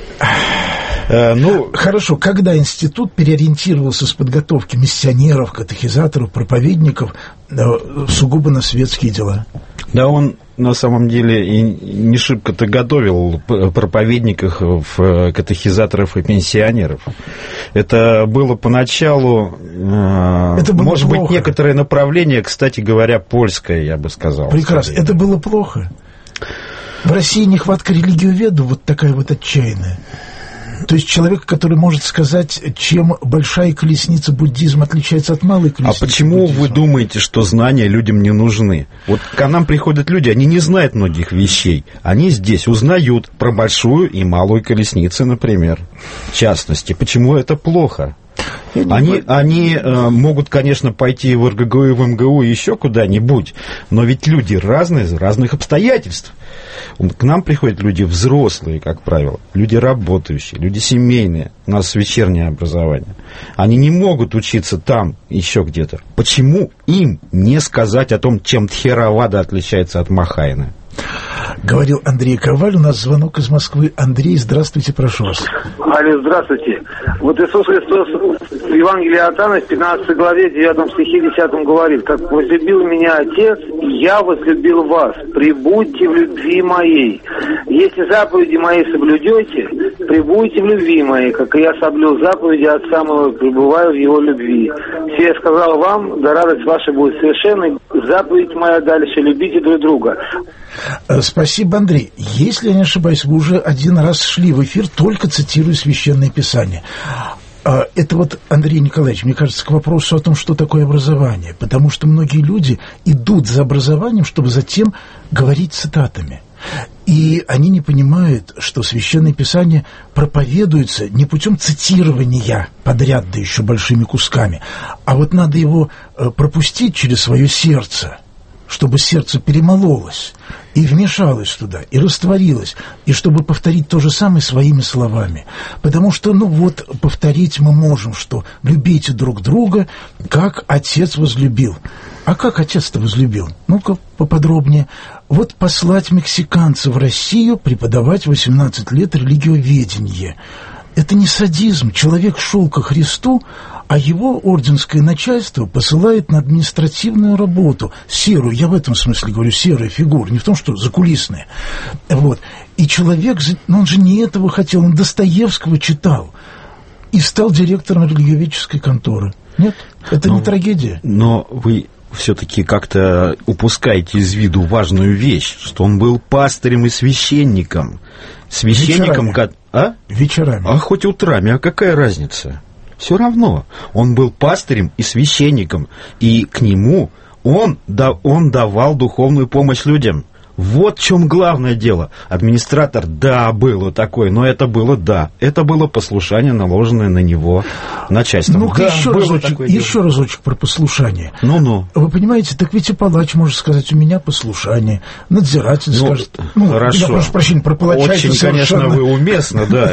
A: Хорошо, когда институт переориентировался с подготовки миссионеров, катехизаторов, проповедников сугубо на светские дела?
B: Да он на самом деле и не шибко-то готовил проповедников, катехизаторов и пенсионеров. Это было поначалу,
A: это было
B: может
A: плохо.
B: Быть, некоторое направление, кстати говоря, польское, я бы сказал.
A: Прекрасно. Это было плохо. В России нехватка религиоведов вот такая вот отчаянная. То есть человек, который может сказать, чем большая колесница буддизма отличается от малой колесницы.
B: А почему буддизма? Вы думаете, что знания людям не нужны? Вот к нам приходят люди, они не знают многих вещей. Они здесь узнают про большую и малую колесницы, например. В частности, почему это плохо? Они могут, конечно, пойти в РГГУ и в МГУ и еще куда-нибудь, но ведь люди разные, из разных обстоятельств. К нам приходят люди взрослые, как правило, люди работающие, люди семейные, у нас вечернее образование. Они не могут учиться там, еще где-то. Почему им не сказать о том, чем Тхеравада отличается от Махаяны?
A: Говорил Андрей Коваль, у нас звонок из Москвы. Андрей, здравствуйте, прошу вас.
M: Алло, здравствуйте. Вот Иисус Христос в Евангелии от Иоанна, в 15 главе, 9 стихе, 10 говорит: «Как возлюбил меня Отец, я возлюбил вас, пребудьте в любви моей. Если заповеди мои соблюдете, пребудьте в любви моей, как и я соблюл заповеди Отца моего, пребываю в его любви. Все я сказал вам, да радость ваша будет совершенной, заповедь моя дальше, любите друг друга».
A: Спасибо, Андрей. Если я не ошибаюсь, вы уже один раз шли в эфир, только цитируя Священное Писание. Это вот, Андрей Николаевич, мне кажется, к вопросу о том, что такое образование. Потому что многие люди идут за образованием, чтобы затем говорить цитатами. И они не понимают, что Священное Писание проповедуется не путем цитирования подряд, да еще большими кусками, а вот надо его пропустить через свое сердце, чтобы сердце перемололось и вмешалось туда, и растворилось, и чтобы повторить то же самое своими словами. Потому что, повторить мы можем, что любите друг друга, как Отец возлюбил. А как Отец-то возлюбил? Ну-ка, поподробнее. Вот послать мексиканца в Россию преподавать 18 лет религиоведение. Это не садизм. Человек шел ко Христу, а его орденское начальство посылает на административную работу, серую, я в этом смысле говорю, серая фигура, не в том, что закулисная. Вот. И человек, он же не этого хотел, он Достоевского читал и стал директором религиоведческой конторы. Нет, это не трагедия.
B: Но вы все-таки как-то упускаете из виду важную вещь, что он был пастырем и священником. Священником...
A: Вечерами.
B: А хоть утрами, а какая разница? Все равно. Он был пастырем и священником, и к нему он давал духовную помощь людям. Вот в чем главное дело. Администратор, да, было такое, но это было послушание, наложенное на него начальством.
A: Ну-ка, еще разочек про послушание. Вы понимаете, так ведь и палач может сказать: у меня послушание. Надзиратель скажет.
B: Хорошо.
A: Я прошу прощения, про палача.
B: Очень, конечно, вы уместно, да.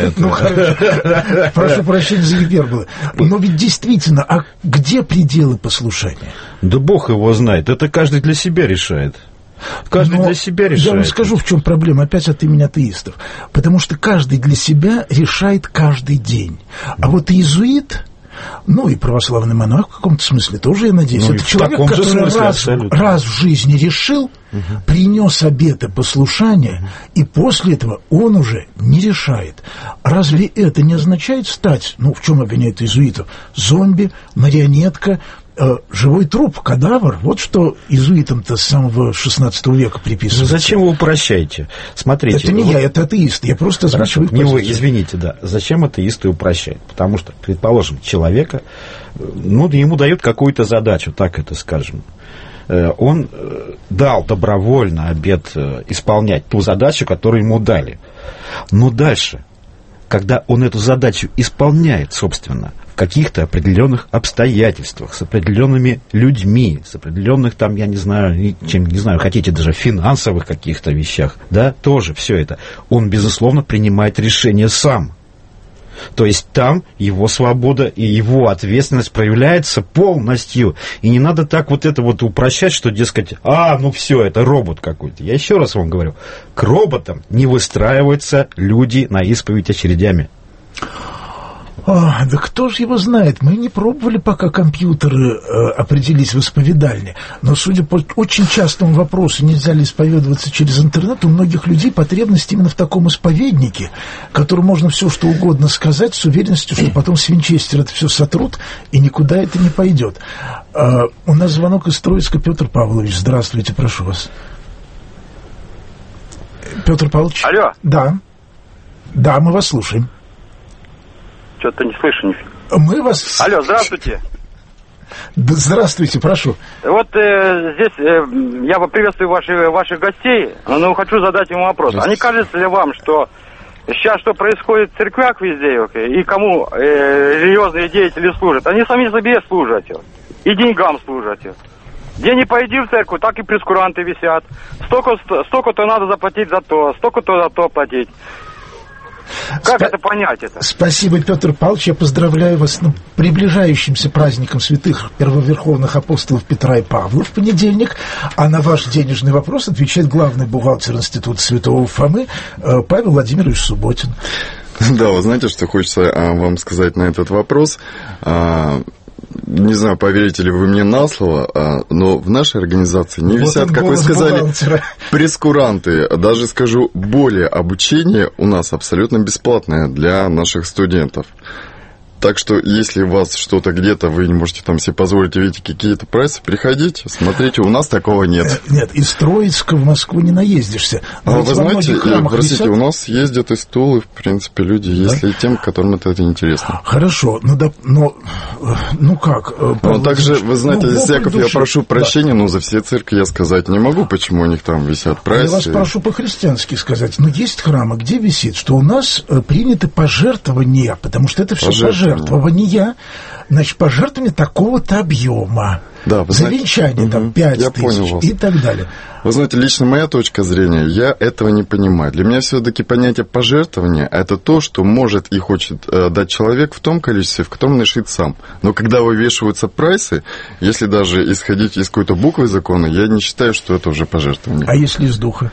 A: Хорошо. Прошу прощения за гиперболы. Но ведь действительно, а где пределы послушания?
B: Да Бог его знает. Это каждый для себя решает. Каждый для себя решает.
A: Я вам скажу, в чем проблема, опять от имени атеистов. Потому что каждый для себя решает каждый день. А вот иезуит, и православный монах в каком-то смысле тоже, я надеюсь, это человек, который раз в жизни решил, принес обеты послушания, и после этого он уже не решает. Разве это не означает стать, в чем обвиняют иезуитов, зомби, марионетка, живой труп, кадавр? Вот что иезуитам-то с самого 16 века приписывается.
B: Зачем вы упрощаете? Смотрите.
A: Это не я, это атеисты. Я просто озвучиваю их позицию.
B: Не вы, извините, да. Зачем атеисты упрощают? Потому что, предположим, человека, ему дают какую-то задачу, так это скажем. он дал добровольно обет исполнять ту задачу, которую ему дали. Но дальше, когда он эту задачу исполняет, собственно, в каких-то определенных обстоятельствах, с определенными людьми, с определенных там, я не знаю, чем, не знаю, хотите даже финансовых каких-то вещах, да, тоже все это, он, безусловно, принимает решение сам. То есть там его свобода и его ответственность проявляется полностью. И не надо так вот это вот упрощать, что, дескать, ну все, это робот какой-то. Я еще раз вам говорю, к роботам не выстраиваются люди на исповедь очередями.
A: Да кто же его знает? Мы не пробовали пока компьютеры определить в исповедальне. Но, судя по очень частому вопросу, нельзя ли исповедоваться через интернет, у многих людей потребность именно в таком исповеднике, которому можно все что угодно сказать с уверенностью, что потом с Винчестера это все сотрут, и никуда это не пойдет. У нас звонок из Троицка. Петр Павлович, здравствуйте, прошу вас. Петр Павлович?
N: Алло.
A: Да, мы вас слушаем.
N: Что-то не слышу.
A: Мы вас...
N: Алло, здравствуйте.
A: Здравствуйте, прошу.
N: Вот здесь я приветствую ваших гостей, но хочу задать им вопрос. А не кажется ли вам, что сейчас что происходит в церквях везде, и кому религиозные деятели служат, они сами себе служат, и деньгам служат. Где не пойди в церковь, так и прескуранты висят. Столько-то надо заплатить за то, столько-то за то платить. Как это понять это?
A: Спасибо, Петр Павлович. Я поздравляю вас с приближающимся праздником святых первоверховных апостолов Петра и Павла в понедельник. А на ваш денежный вопрос отвечает главный бухгалтер Института Святого Фомы Павел Владимирович Субботин.
D: Да, вы знаете, что хочется вам сказать на этот вопрос. Не знаю, поверите ли вы мне на слово, но в нашей организации не висят, как вы сказали, прескуранты. Даже скажу более, обучение у нас абсолютно бесплатное для наших студентов. Так что, если у вас что-то где-то, вы не можете там себе позволить увидеть какие-то прайсы, приходите, смотрите, у нас такого нет.
A: Нет, из Троицка в Москву не наездишься.
D: Вы знаете, простите, у нас ездят из Тулы, в принципе, люди, если тем, которым это интересно.
A: Хорошо, ну как?
D: Но также, вы знаете, Яков, я прошу прощения, но за все церкви я сказать не могу, почему у них там висят прайсы.
A: Я вас прошу по-христиански сказать, но есть храмы, где висит, что у нас приняты пожертвования, потому что это все пожертвования, значит, пожертвование такого-то объема.
D: Да,
A: за венчание, там, 5 тысяч и так далее.
D: Вы знаете, лично моя точка зрения, я этого не понимаю. Для меня все-таки понятие пожертвования – это то, что может и хочет дать человек в том количестве, в котором он решит сам. Но когда вывешиваются прайсы, если даже исходить из какой-то буквы закона, я не считаю, что это уже пожертвование.
A: А если из духа?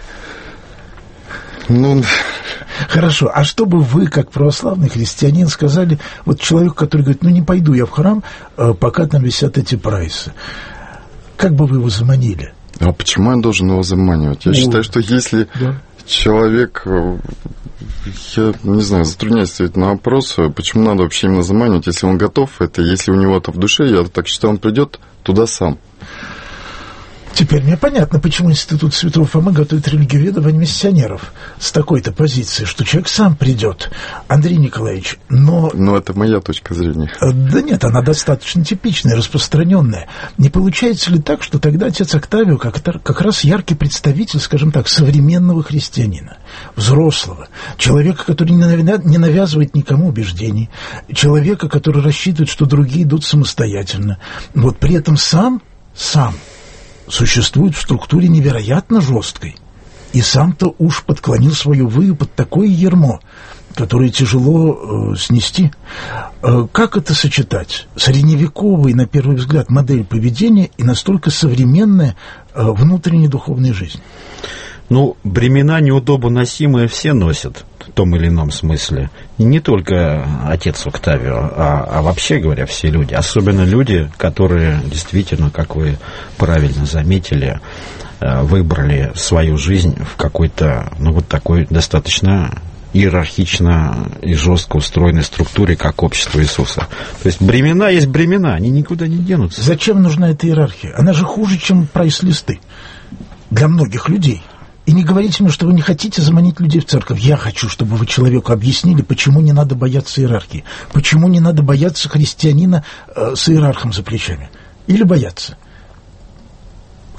A: Хорошо, а что бы вы, как православный христианин, сказали вот человеку, который говорит, не пойду я в храм, пока там висят эти прайсы? Как бы вы его заманили?
D: А почему я должен его заманивать? Я считаю, что если человек, я не знаю, затрудняюсь ответить на вопрос, почему надо вообще именно заманивать, если он готов, это если у него это в душе, я так считаю, он придет туда сам.
A: Теперь мне понятно, почему Институт Святого Фомы готовит религиоведов, миссионеров с такой-то позиции, что человек сам придет. Андрей Николаевич, но
D: это моя точка зрения.
A: Да нет, она достаточно типичная, распространенная. Не получается ли так, что тогда отец Октавио как раз яркий представитель, скажем так, современного христианина, взрослого, человека, который не навязывает никому убеждений, человека, который рассчитывает, что другие идут самостоятельно, вот при этом сам существует в структуре невероятно жесткой. И сам-то уж подклонил свою выю под такое ярмо, которое тяжело снести. Как это сочетать? Средневековая, на первый взгляд, модель поведения и настолько современная внутренняя духовная жизнь.
B: Бремена неудобоносимые все носят в том или ином смысле. И не только отец Октавио, а вообще говоря, все люди. Особенно люди, которые действительно, как вы правильно заметили, выбрали свою жизнь в какой-то, такой достаточно иерархично и жестко устроенной структуре, как общество Иисуса. То есть бремена есть бремена, они никуда не денутся.
A: Зачем нужна эта иерархия? Она же хуже, чем прайс-листы для многих людей. И не говорите мне, что вы не хотите заманить людей в церковь. Я хочу, чтобы вы человеку объяснили, почему не надо бояться иерархии. Почему не надо бояться христианина с иерархом за плечами. Или бояться.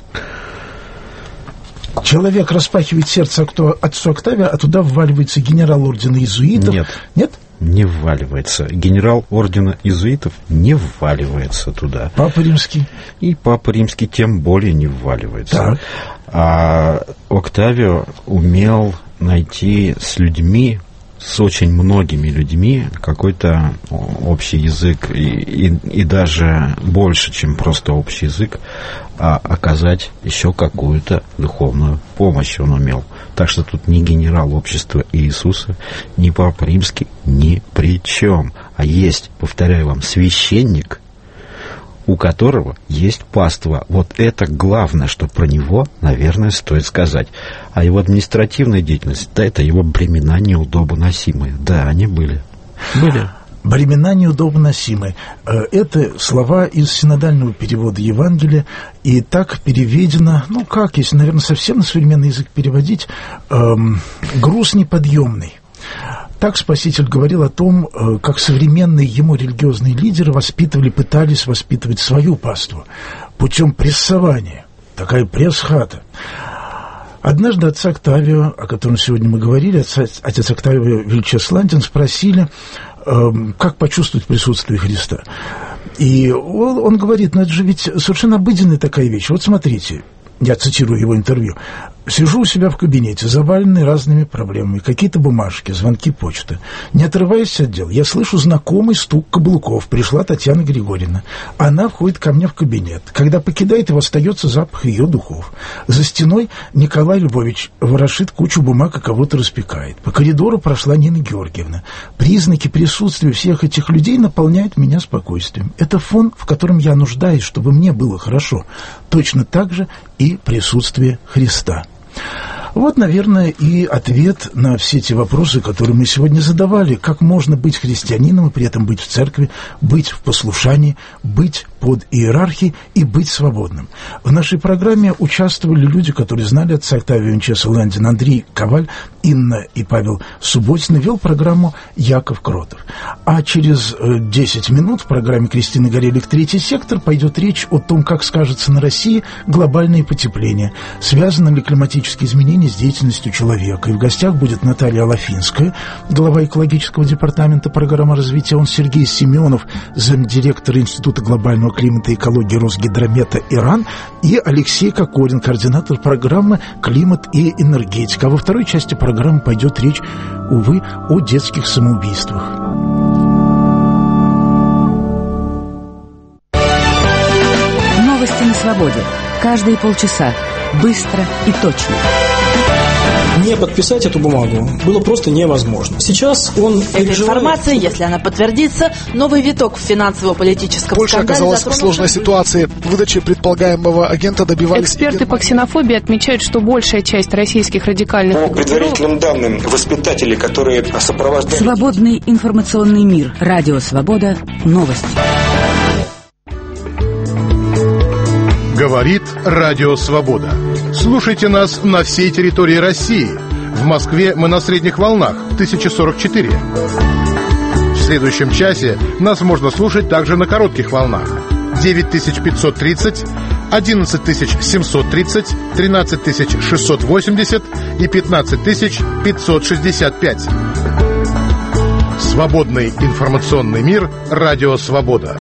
A: Человек распахивает сердце отцу Октавию, а туда вваливается генерал ордена иезуитов.
B: Нет? Не вваливается. Генерал ордена иезуитов не вваливается туда.
A: Папа Римский?
B: И Папа Римский тем более не вваливается.
A: Так.
B: А Октавио умел найти с людьми, с очень многими людьми какой-то общий язык и даже больше, чем просто общий язык, а оказать еще какую-то духовную помощь он умел. Так что тут ни генерал общества Иисуса, ни Папа Римский ни при чем. А есть, повторяю вам, священник, у которого есть паства. Вот это главное, что про него, наверное, стоит сказать. А его административная деятельность, да, это его бремена неудобоносимые. Да, они были.
A: Бремена неудобоносимые. Это слова из синодального перевода Евангелия, и так переведено, если, наверное, совсем на современный язык переводить, груз неподъемный. Так Спаситель говорил о том, как современные ему религиозные лидеры пытались воспитывать свою паству путем прессования. Такая пресс-хата. Однажды отца Октавио, о котором сегодня мы говорили, отец Октавио Вильчесландин, спросили, как почувствовать присутствие Христа. И он говорит, это же ведь совершенно обыденная такая вещь. Вот смотрите, я цитирую его интервью. «Сижу у себя в кабинете, заваленный разными проблемами, какие-то бумажки, звонки почты. Не отрываясь от дел, я слышу знакомый стук каблуков. Пришла Татьяна Григорьевна. Она входит ко мне в кабинет. Когда покидает его, остается запах ее духов. За стеной Николай Львович ворошит кучу бумаг и кого-то распекает. По коридору прошла Нина Георгиевна. Признаки присутствия всех этих людей наполняют меня спокойствием. Это фон, в котором я нуждаюсь, чтобы мне было хорошо. Точно так же и присутствие Христа». Вот, наверное, и ответ на все те вопросы, которые мы сегодня задавали. Как можно быть христианином и при этом быть в церкви, быть в послушании, быть под иерархией и быть свободным. В нашей программе участвовали люди, которые знали отца Октавия Вильчесландина, Андрей Коваль, Инна и Павел Субботин. Вел программу Яков Кротов. А через 10 минут в программе Кристины Горелик «Третий сектор» пойдет речь о том, как скажется на России глобальное потепление. Связаны ли климатические изменения с деятельностью человека. И в гостях будет Наталья Алафинская, глава экологического департамента программы развития, он Сергей Семенов, замдиректора Института глобального климата и экологии Росгидромета Иран, и Алексей Кокорин, координатор программы «Климат и энергетика». А во второй части программы пойдет речь, увы, о детских самоубийствах.
O: Новости на свободе. Каждые полчаса. Быстро и точно.
P: Не подписать эту бумагу было просто невозможно. Сейчас он
Q: Эта информация, если она подтвердится, новый виток в финансово-политическом
R: Польша
Q: скандале
R: оказалась в сложной ситуации. Выдачи предполагаемого агента добивались...
S: Эксперты по ксенофобии отмечают, что большая часть российских радикальных...
T: По предварительным данным, воспитатели, которые сопровождали...
O: Свободный информационный мир. Радио «Свобода». Новости.
U: Говорит Радио Свобода. Слушайте нас на всей территории России. В Москве мы на средних волнах 1044. В следующем часе нас можно слушать также на коротких волнах 9530, 11730, 13680 и 15565. Свободный информационный мир. Радио Свобода.